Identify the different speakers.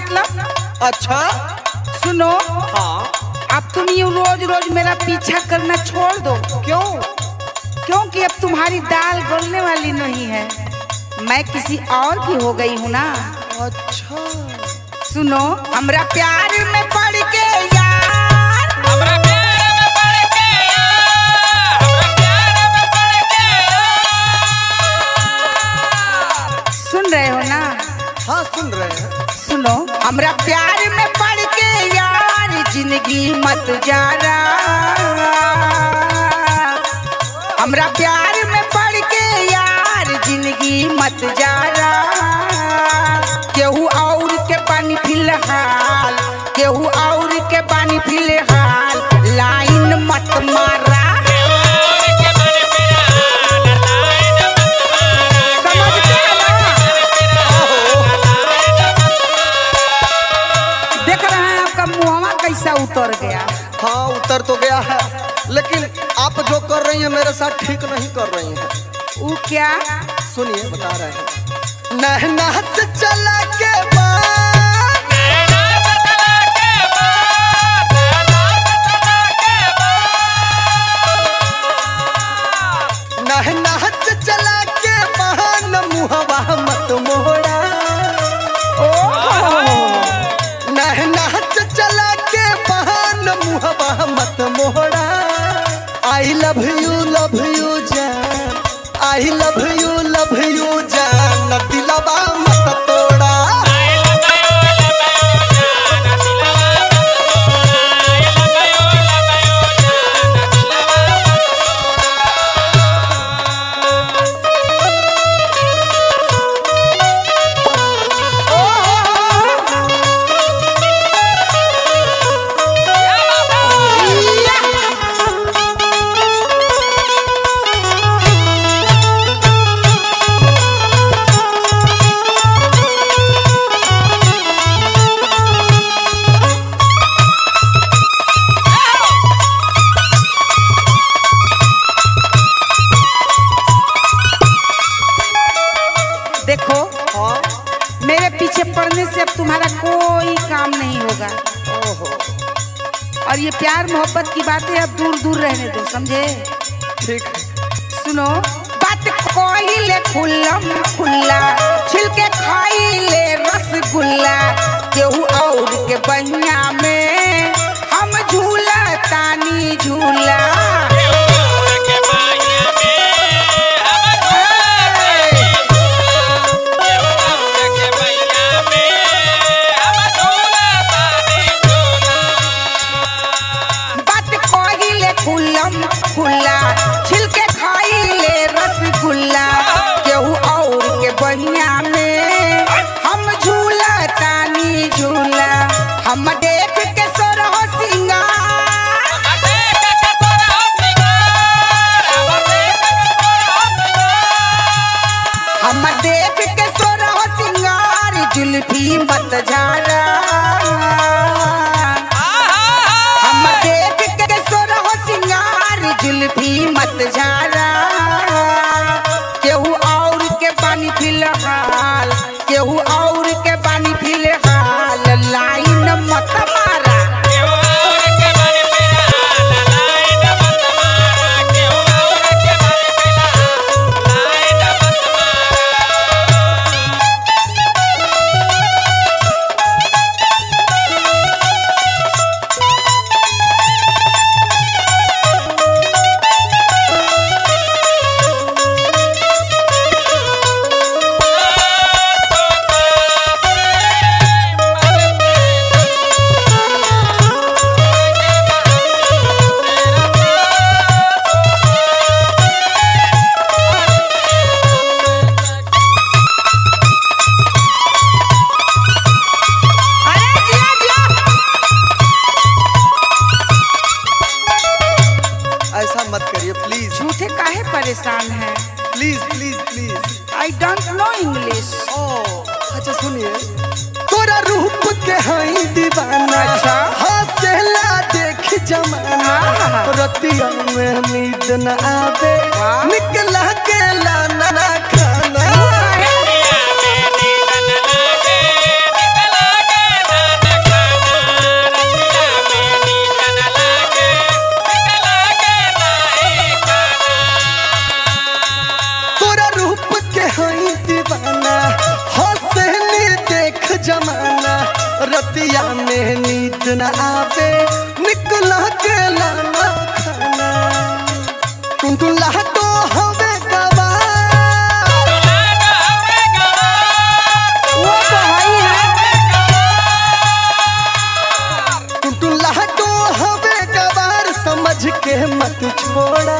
Speaker 1: मतलब?
Speaker 2: अच्छा
Speaker 1: सुनो,
Speaker 2: हाँ।
Speaker 1: अब तुम ये रोज रोज मेरा पीछा करना छोड़ दो।
Speaker 2: क्यों?
Speaker 1: क्योंकि अब तुम्हारी दाल गलने वाली नहीं है, मैं किसी और की हो गई हूँ ना।
Speaker 2: अच्छा
Speaker 1: सुनो, हमरा प्यार में पड़ के यार,
Speaker 3: हमरा प्यार में पड़ के यार, हमरा प्यार में पड़ के यार।
Speaker 1: सुन रहे हो ना?
Speaker 2: हाँ सुन रहे हैं।
Speaker 1: सुनो, हमरा प्यार में पड़ के यार जिंदगी मत जा रहा, हमरा प्यार में पड़ के यार जिंदगी मत जा रहा। केहू और के पानी फिलहाल, केहू और के पानी फिलहाल, लाइन मत मारा। समझते हो ना? देख रहे हैं आपका मुहवा कैसा उतर गया।
Speaker 2: हाँ उतर तो गया है, लेकिन आप जो कर रही हैं मेरे साथ ठीक नहीं कर रही हैं।
Speaker 1: वो क्या?
Speaker 2: सुनिए बता रहे हैं। नैना से चला के बाद,
Speaker 3: नैना से चला के बाद,
Speaker 2: नैना से चला के बहान मुहवा मत मोड़ा। नैना से चला के बहान मुहवा मत मोड़ा। आई लव यू जान, आई लव यू जान, दिलवा मत तोड़ा।
Speaker 1: देखो,
Speaker 2: हाँ
Speaker 1: मेरे पीछे पड़ने से अब तुम्हारा कोई काम नहीं होगा,
Speaker 2: ओहो
Speaker 1: और ये प्यार मोहब्बत की बातें अब दूर दूर रहने दो, समझे?
Speaker 2: ठीक है।
Speaker 1: सुनो, बात कोई ले खुल्लम खुल्ला, छिलके खाई ले रसगुल्ला, केहू और के बहिया में हम झूला तानी झूला। खुल्ला छिलके खाई ले रसगुल्ला, केहू और के बहिया में हम झूला तानी झूला। हम देख के सोरहो सिंगार, हम देख के सोरहो सिंगार, जुल्फी मत झारा। हम देख के सोरहो सिंगार, जुल्फी मत झारा। केहू और के पानी फिलहाल, केहू और के पानी फिलहाल, लाइन मत मारा।
Speaker 2: ऐसा मत करिए प्लीज।
Speaker 1: झूठे काहे परेशान हैं?
Speaker 2: Please please please.
Speaker 1: I don't know English.
Speaker 2: अच्छा सुनिए, तोरा रूप के हई दीवाना,
Speaker 1: अच्छा।
Speaker 2: हंसेला देख जमाना, रतिया में नींद न आवे, निकला के लाना ना खाना।
Speaker 3: रतिया में नींद न आवे, निकला के
Speaker 2: रतिया में नींद न आवे निकला के लाना खाना टुनटुन लाटो हवे गवा
Speaker 1: वो तो है ही है।
Speaker 2: टुनटुन लाटो हवे गवार समझ के मत छोड़ा